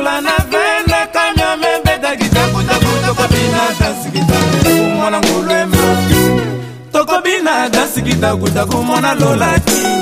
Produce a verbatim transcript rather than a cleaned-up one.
lola na vele kamya mebeda kitaku taku toko bina dansi kitaku mwana ngulwema toko bina dansi kitaku taku mwana lola ki